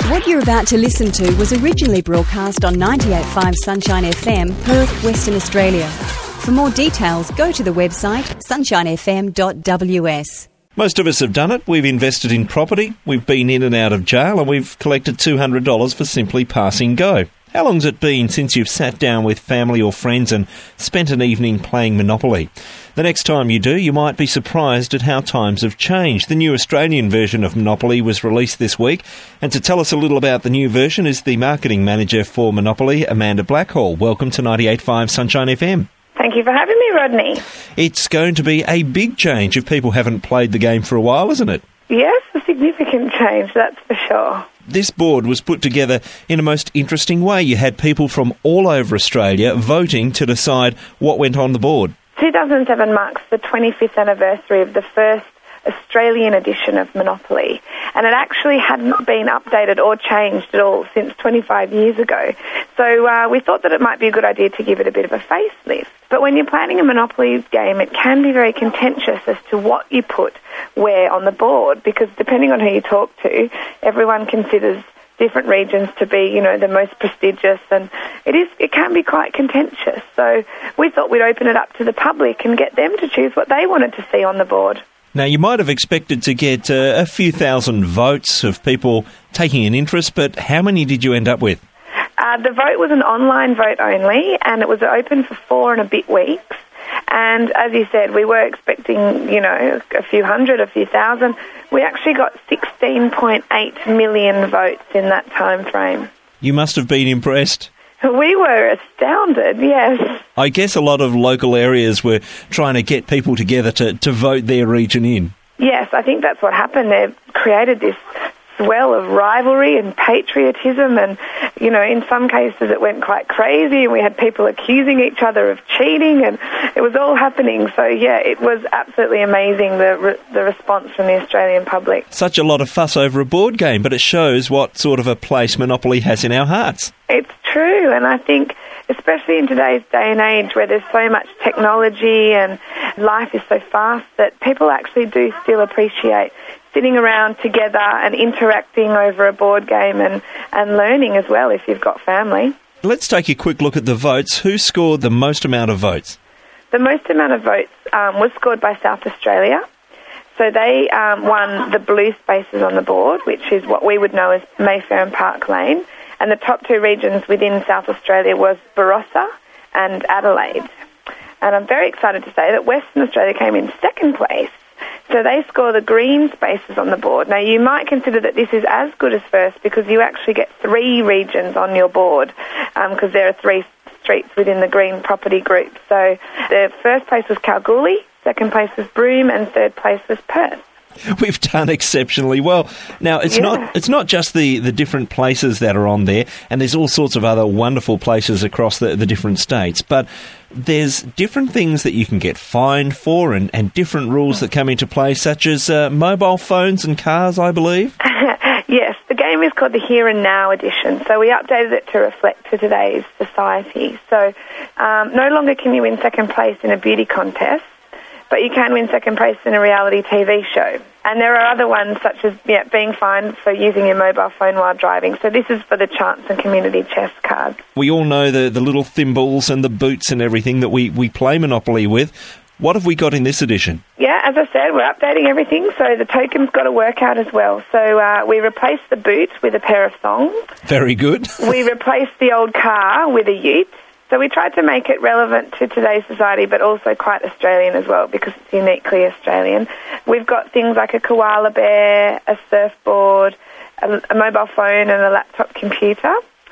What you're about to listen to was originally broadcast on 98.5 Sunshine FM, Perth, Western Australia. For more details, go to the website sunshinefm.ws. Most of us have done it. We've invested in property, we've been in and out of jail, and we've collected $200 for simply passing go. How long's it been since you've sat down with family or friends and spent an evening playing Monopoly? The next time you do, you might be surprised at how times have changed. The new Australian version of Monopoly was released this week, and to tell us a little about the new version is the marketing manager for Monopoly, Amanda Blackhall. Welcome to 98.5 Sunshine FM. Thank you for having me, Rodney. It's going to be a big change if people haven't played the game for a while, isn't it? Yes, a significant change, that's for sure. This board was put together in a most interesting way. You had people from all over Australia voting to decide what went on the board. 2007 marks the 25th anniversary of the first Australian edition of Monopoly, and it actually hadn't been updated or changed at all since 25 years ago. So we thought that it might be a good idea to give it a bit of a facelift. But when you're planning a Monopoly game, it can be very contentious as to what you put where on the board, because depending on who you talk to, everyone considers different regions to be, the most prestigious, and it can be quite contentious. So we thought we'd open it up to the public and get them to choose what they wanted to see on the board. Now, you might have expected to get a few thousand votes of people taking an interest, but how many did you end up with? The vote was an online vote only, and it was open for 4 and a bit weeks. And as you said, we were expecting, a few hundred, a few thousand. We actually got 16.8 million votes in that time frame. You must have been impressed. We were astounded, yes. I guess a lot of local areas were trying to get people together to vote their region in. Yes, I think that's what happened. They've created this swell of rivalry and patriotism, and, in some cases it went quite crazy, and we had people accusing each other of cheating, and it was all happening. So, yeah, it was absolutely amazing, the response from the Australian public. Such a lot of fuss over a board game, but it shows what sort of a place Monopoly has in our hearts. It's true, and I think especially in today's day and age where there's so much technology and life is so fast, that people actually do still appreciate sitting around together and interacting over a board game and learning as well if you've got family. Let's take a quick look at the votes. Who scored the most amount of votes? The most amount of votes was scored by South Australia. So they won the blue spaces on the board, which is what we would know as Mayfair and Park Lane. And the top 2 regions within South Australia was Barossa and Adelaide. And I'm very excited to say that Western Australia came in second place. So they score the green spaces on the board. Now, you might consider that this is as good as first because you actually get 3 regions on your board because there are 3 streets within the green property group. So the first place was Kalgoorlie, second place was Broome, and third place was Perth. We've done exceptionally well. Now, it's not just the different places that are on there, and there's all sorts of other wonderful places across the different states, but there's different things that you can get fined for and different rules that come into play, such as mobile phones and cars, I believe. Yes, the game is called the Here and Now edition, so we updated it to reflect to today's society. So no longer can you win second place in a beauty contest, but you can win second place in a reality TV show. And there are other ones, such as being fined for using your mobile phone while driving. So this is for the chance and community chest cards. We all know the little thimbles and the boots and everything that we play Monopoly with. What have we got in this edition? Yeah, as I said, we're updating everything, so the token's got to work out as well. So we replaced the boot with a pair of thongs. Very good. We replaced the old car with a ute. So we tried to make it relevant to today's society, but also quite Australian as well, because it's uniquely Australian. We've got things like a koala bear, a surfboard, a mobile phone and a laptop computer.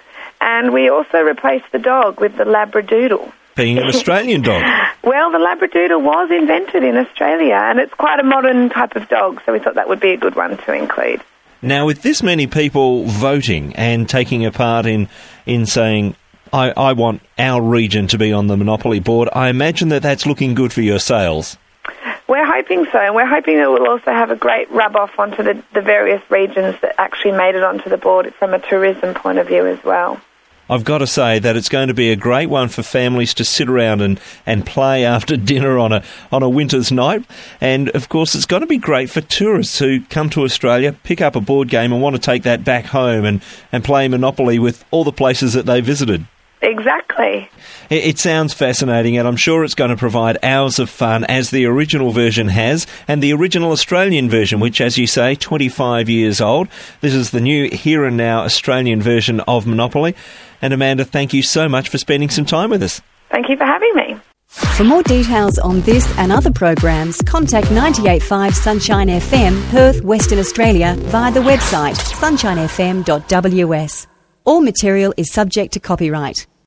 And we also replaced the dog with the Labradoodle. Being an Australian dog. Well, the Labradoodle was invented in Australia, and it's quite a modern type of dog, so we thought that would be a good one to include. Now, with this many people voting and taking a part in saying, I want our region to be on the Monopoly board, I imagine that's looking good for your sales. We're hoping so, and we're hoping that it will also have a great rub-off onto the various regions that actually made it onto the board from a tourism point of view as well. I've got to say that it's going to be a great one for families to sit around and play after dinner on a winter's night. And, of course, it's going to be great for tourists who come to Australia, pick up a board game and want to take that back home and play Monopoly with all the places that they visited. Exactly. It sounds fascinating, and I'm sure it's going to provide hours of fun, as the original version has, and the original Australian version, which, as you say, 25 years old. This is the new Here and Now Australian version of Monopoly. And Amanda, thank you so much for spending some time with us. Thank you for having me. For more details on this and other programs, contact 98.5 Sunshine FM, Perth, Western Australia, via the website sunshinefm.ws. All material is subject to copyright.